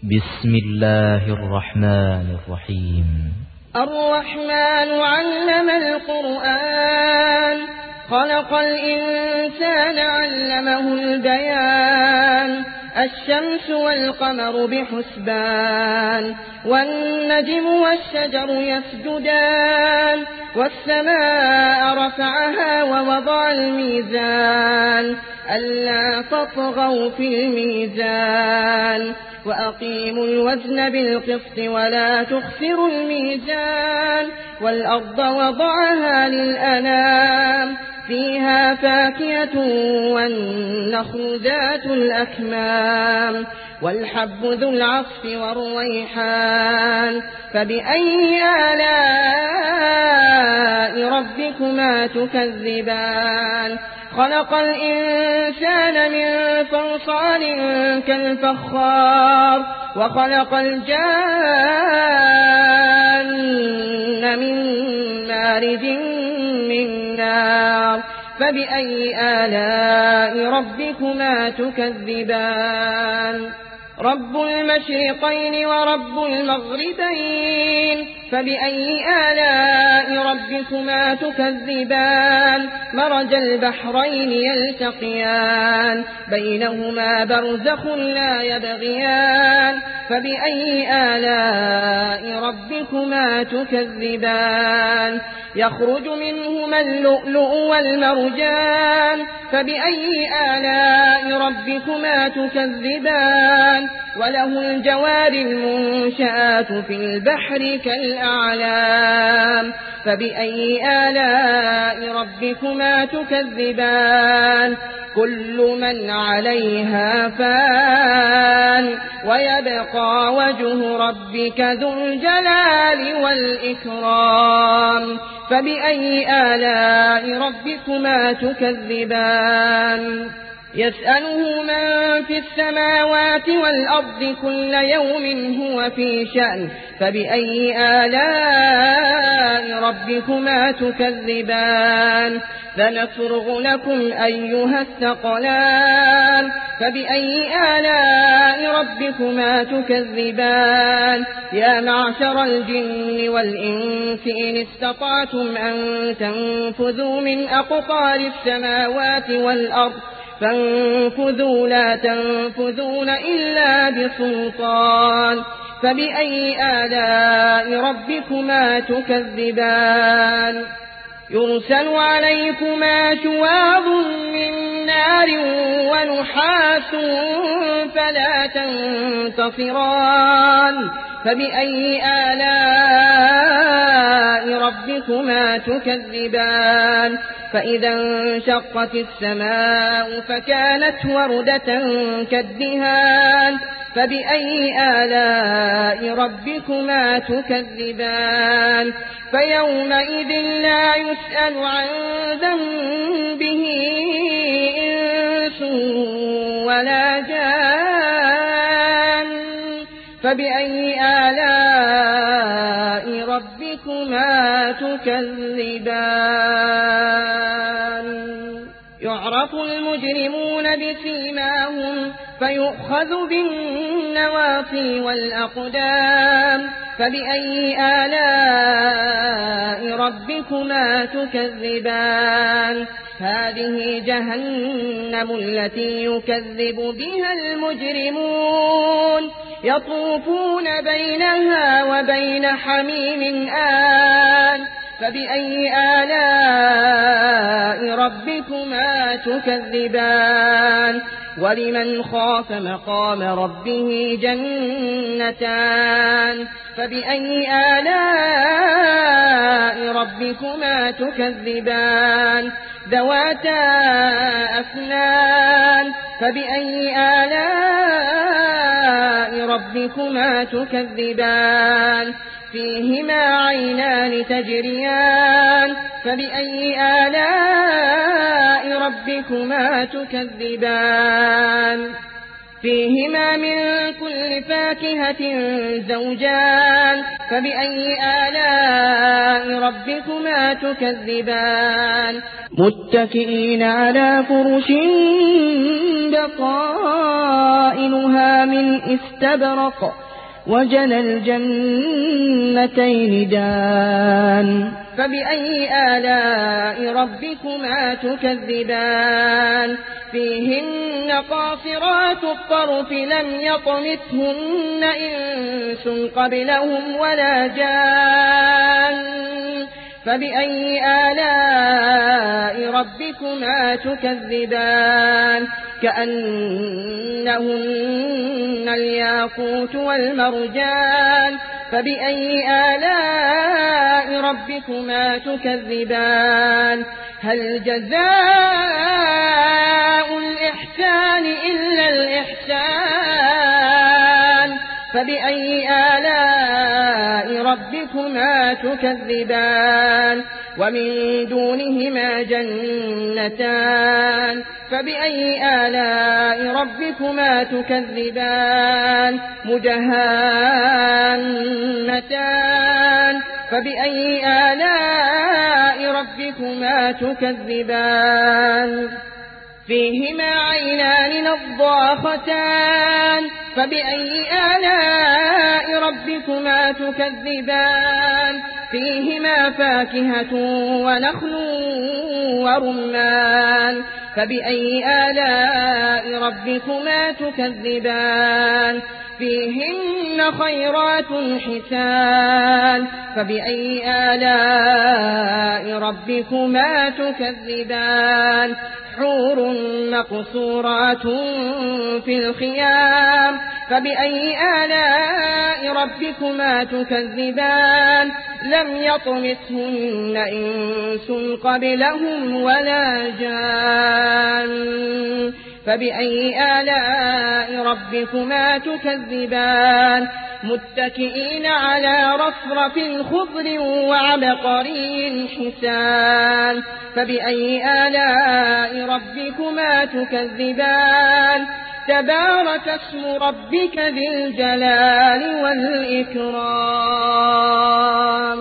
بسم الله الرحمن الرحيم. الرحمن علم القرآن، خلق الإنسان علمه البيان. الشمس والقمر بحسبان، والنجم والشجر يسجدان. والسماء رفعها ووضع الميزان، ألا تطغوا في الميزان. وأقيموا الوزن بالقسط ولا تخسروا الميزان. والأرض وضعها للأنام، فيها فاكهة والنخل ذات الأكمام. والحب ذو العصف والريحان. فبأي آلاء ربكما تكذبان؟ خلق الإنسان من صلصال كالفخار، وخلق الجان من مارج من نار. فبأي آلاء ربكما تكذبان؟ رب المشرقين ورب المغربين. فبأي آلاء ربكما تكذبان؟ مرج البحرين يلتقيان، بينهما برزخ لا يبغيان. فبأي آلاء ربكما تكذبان؟ يخرج منهما اللؤلؤ والمرجان. فبأي آلاء ربكما تكذبان؟ وله الجوار المنشآت في البحر كالأعلام. فبأي آلاء ربكما تكذبان؟ كل من عليها فان، ويبقى وجه ربك ذو الجلال والإكرام. فبأي آلاء ربكما تكذبان؟ يسأله من في السماوات والأرض كل يوم هو في شأن. فبأي آلاء ربكما تكذبان؟ سنفرغ لكم أيها الثقلان. فبأي آلاء ربكما تكذبان؟ يا معشر الجن والإنس إن استطعتم أن تنفذوا من أقطار السماوات والأرض فانفذوا لا تنفذون إلا بسلطان. فبأي آلاء ربكما تكذبان؟ يرسل عليكما شواظ من نار ونحاس فلا تنتصران. فبأي آلاء ربكما تكذبان؟ فإذا انشقت السماء فكانت وردة كالدهان. فبأي آلاء ربكما تكذبان؟ فيومئذ لا يسأل عن ذنبه إنس ولا جان. فبأي آلاء ربكما تكذبان؟ يعرف المجرمون بسيماهم فيؤخذ بالنواصي والأقدام. فبأي آلاء ربكما تكذبان؟ هذه جهنم التي يكذب بها المجرمون، يطوفون بينها وبين حميم آن. فبأي آلاء ربكما تكذبان؟ ولمن خاف مقام ربه جنتان. فبأي آلاء ربكما تكذبان؟ ذواتا أفنان. فبأي آلاء ربكما تكذبان؟ فيهما عينان تجريان. فبأي آلاء ربكما تكذبان؟ فيهما من كل فاكهة زوجان فبأي آلاء ربكما تكذبان متكئين على فرش بطائنها من استبرق وجنى الجنتين دان فبأي آلاء ربكما تكذبان فيهن قاصرات الطرف لم يطمثهن إنس قبلهم ولا جان فبأي آلاء ربكما تكذبان كأنهن الياقوت والمرجان فبأي آلاء ربكما تكذبان هل جزاء الإحسان إلا الإحسان فبأي آلاء ربكما تكذبان ومن دونهما جنتان فبأي آلاء ربكما تكذبان مدهامتان فبأي آلاء ربكما تكذبان فيهما عينان نضاختان فبأي آلاء ربكما تكذبان فيهما فاكهة ونخل ورمان فبأي آلاء ربكما تكذبان فيهن خيرات حسان فبأي آلاء ربكما تكذبان حور مقصورات في الخيام فبأي آلاء ربكما تكذبان لم يطمثهن إنس قبلهم ولا جان فبأي آلاء ربكما تكذبان متكئين على رفرف خضر وعبقري حسان فبأي آلاء ربكما تكذبان تبارك اسم ربك ذي الجلال والإكرام